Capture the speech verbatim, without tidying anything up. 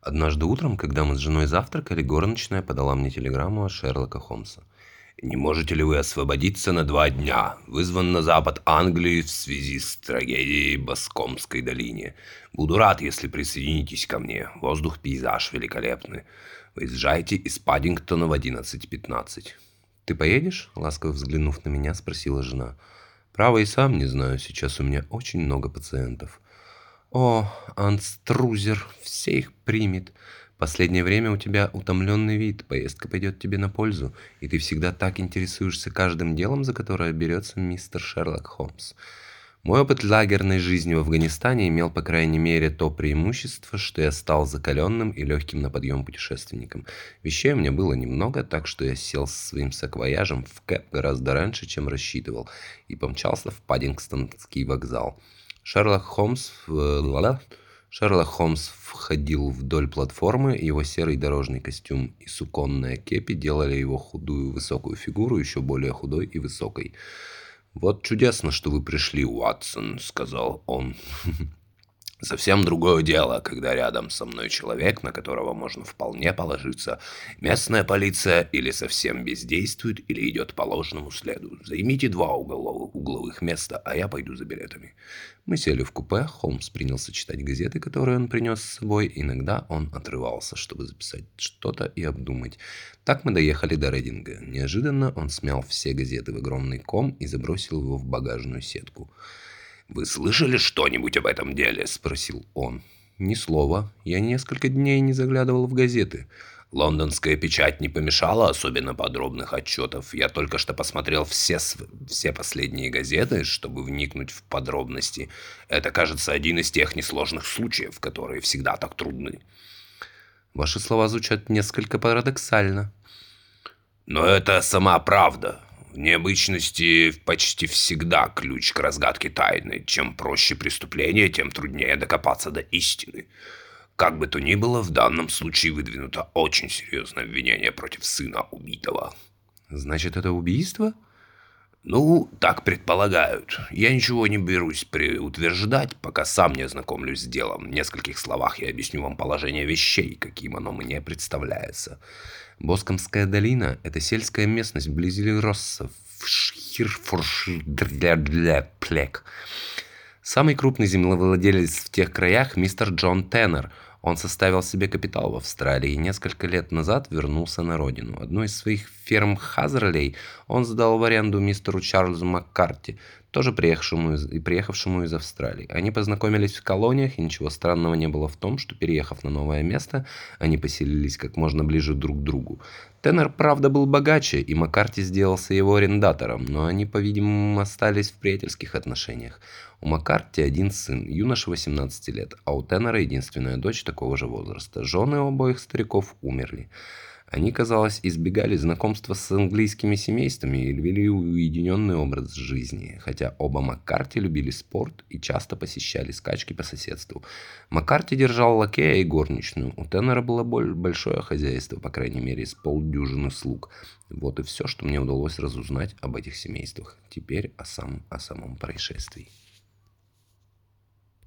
Однажды утром, когда мы с женой завтракали, горничная подала мне телеграмму от Шерлока Холмса. «Не можете ли вы освободиться на два дня? Вызван на запад Англии в связи с трагедией в Баскомской долине. Буду рад, если присоединитесь ко мне. Воздух, пейзаж великолепны. Выезжайте из Паддингтона в одиннадцать пятнадцать». «Ты поедешь?» – ласково взглянув на меня, спросила жена. «Право и сам не знаю, сейчас у меня очень много пациентов». «О, Анструзер, все их примет. Последнее время у тебя утомленный вид, поездка пойдет тебе на пользу, и ты всегда так интересуешься каждым делом, за которое берется мистер Шерлок Холмс». Мой опыт лагерной жизни в Афганистане имел, по крайней мере, то преимущество, что я стал закаленным и легким на подъем путешественником. Вещей у меня было немного, так что я сел со своим саквояжем в кэб гораздо раньше, чем рассчитывал, и помчался в Паддингтонский вокзал. Шерлок Холмс... ла-ла. Шерлок Холмс входил вдоль платформы, его серый дорожный костюм и суконная кепи делали его худую высокую фигуру еще более худой и высокой. «Вот чудесно, что вы пришли, Уотсон», — сказал он. «Совсем другое дело, когда рядом со мной человек, на которого можно вполне положиться. Местная полиция или совсем бездействует, или идет по ложному следу. Займите два углов, угловых места, а я пойду за билетами». Мы сели в купе, Холмс принялся читать газеты, которые он принес с собой. Иногда он отрывался, чтобы записать что-то и обдумать. Так мы доехали до Рейдинга. Неожиданно он смял все газеты в огромный ком и забросил его в багажную сетку. «Вы слышали что-нибудь об этом деле?» – спросил он. «Ни слова. Я несколько дней не заглядывал в газеты. Лондонская печать не помешала особенно подробных отчетов. Я только что посмотрел все, все последние газеты, чтобы вникнуть в подробности. Это, кажется, один из тех несложных случаев, которые всегда так трудны». «Ваши слова звучат несколько парадоксально». «Но это сама правда. В необычности почти всегда ключ к разгадке тайны. Чем проще преступление, тем труднее докопаться до истины. Как бы то ни было, в данном случае выдвинуто очень серьезное обвинение против сына убитого». «Значит, это убийство?» «Ну, так предполагают. Я ничего не берусь утверждать, пока сам не ознакомлюсь с делом. В нескольких словах я объясню вам положение вещей, каким оно мне представляется. Боскомская долина – это сельская местность вблизи Росса, в Шхирфорширдле-Плек. Самый крупный землевладелец в тех краях – мистер Джон Теннер. Он составил себе капитал в Австралии и несколько лет назад вернулся на родину. Одну из своих ферм Хазерлей он сдал в аренду мистеру Чарльзу Маккарти, тоже приехавшему из, и приехавшему из Австралии. Они познакомились в колониях, и ничего странного не было в том, что, переехав на новое место, они поселились как можно ближе друг к другу. Теннер, правда, был богаче, и Маккарти сделался его арендатором, но они, по-видимому, остались в приятельских отношениях. У Маккарти один сын, юноша восемнадцати лет, а у Теннера единственная дочь такого же возраста. Жены обоих стариков умерли. Они, казалось, избегали знакомства с английскими семействами и вели уединенный образ жизни, хотя оба Маккарти любили спорт и часто посещали скачки по соседству. Маккарти держал лакея и горничную. У Теннера было большое хозяйство, по крайней мере, с полдюжины слуг. Вот и все, что мне удалось разузнать об этих семействах. Теперь о, сам, о самом происшествии.